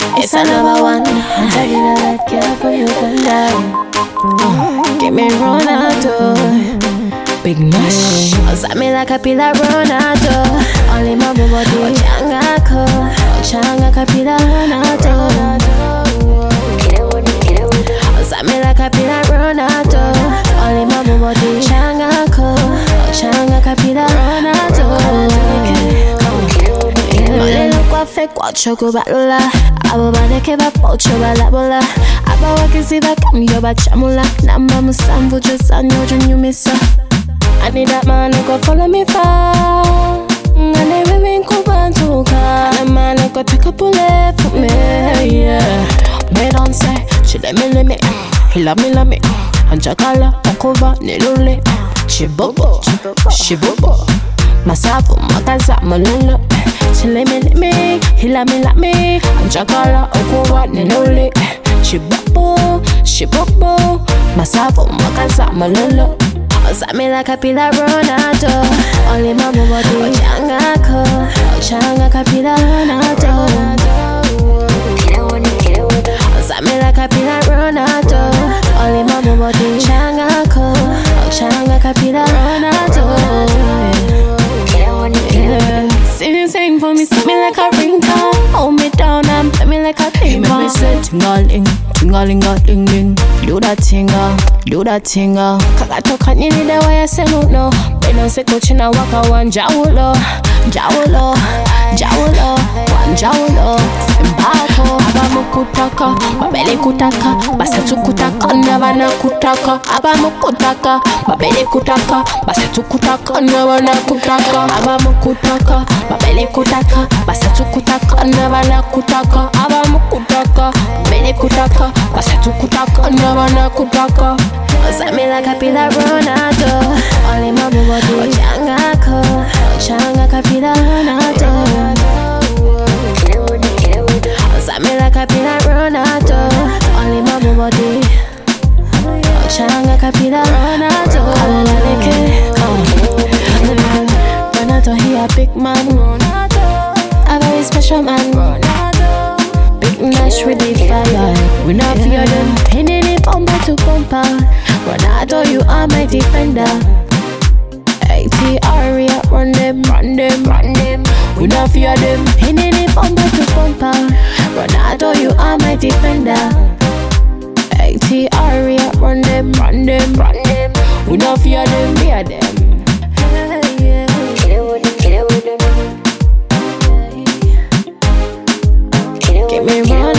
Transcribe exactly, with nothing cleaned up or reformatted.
It's a number one. I'm taking a that girl from Uganda. Uh, give me Ronaldo. Big Nash. Usa me like a pillar Ronaldo. Only my body. Ochanga ko. Ochanga kapila Ronaldo. Usa me like a pillar Ronaldo. Only my body. Ochanga ko. Ochanga kapila Ronaldo. Fake watch go balola. Abo baneke ba pocho balabola. Aba wakisiba kamyo ba chamula. Namba musambu just anyo junyu misa. I need that man who go follow me far. I never been kubantuka. The man who go take a bullet for me. Yeah. They don't say she let me let me. He love me love me. Anjakala okova nilule. Chibobo chibobo. Masafu makaza malula. She let me let me, he let me let me. Anjakala okwa nilole. Chibobo, chibobo. Masafu makaza malula. Usa me like a pillar Ronaldo. Only my body. Ochanga ko, ochanga kapila Ronaldo. Usa me like a pillar Ronaldo. Only my body. Ochanga ko, ochanga kapila Ronaldo. Sing sing for me, sing me like a ringtone. Hold me down and play me like a thing. Make me say ting-a-ling, ting-a-ling-a-ling-ling. Do that tinga, do that tinga. Kakatoka nini the way I say no no. Beno se kochina waka wan jawulo, jawulo, jawulo, wan jawulo. Sembako, aba mukutaka, babele kutaka, basatu kutaka, nabana kutaka. Aba mukutaka, babele kutaka, basatu kutaka, nabana kutaka. Aba mukutaka, babele kutaka, basatu kutaka, nabana kutaka. Aba mukutaka, babele kutaka, basatu kutaka, nabana kutaka. Usa me like a pillar Ronaldo. Only my body. Ochanga ko, ochanga kapila Ronaldo. Usa me like a pillar Ronaldo. Only my body. Ochanga kapila Ronaldo. Ronaldo, he a big man. A very special man. Big Nash with the fire. We not fear them. Hitting it bumper to bumper. Ronaldo, you are my defender. A T R, yeah, run them, run them, run them. We not fear them. Hitting it bumper to bumper. Ronaldo, you are my defender. A T R, yeah, run them, run them, run them. We not fear them, fear them. Give me more.